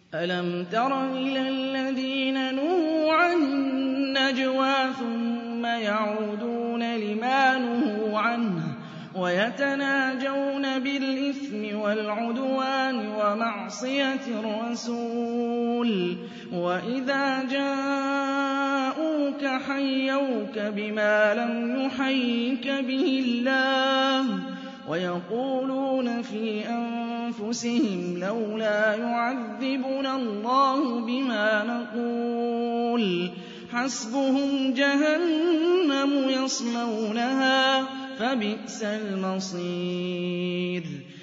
أَلَمْ تَرَ إِلَى الَّذِينَ نُهُوا عَنِ النَّجْوَىٰ ثُمَّ يَعُودُونَ لِمَا نُهُوا عَنْهُ وَيَتَنَاجَوْنَ بِالْإِثْمِ وَالْعُدْوَانِ وَمَعْصِيَتِ الرَّسُولِ وَإِذَا جَاءُوكَ حَيَّوْكَ بِمَا لَمْ يُحَيِّكَ بِهِ اللَّهُ وَيَقُولُونَ فِي أَنفُسِهِمْ لَوْلَا يُعَذِّبُنَا اللَّهُ بِمَا نَقُولُ حَسْبُهُمْ جَهَنَّمُ يَصْلَوْنَهَا فَبِئْسَ الْمَصِيرُ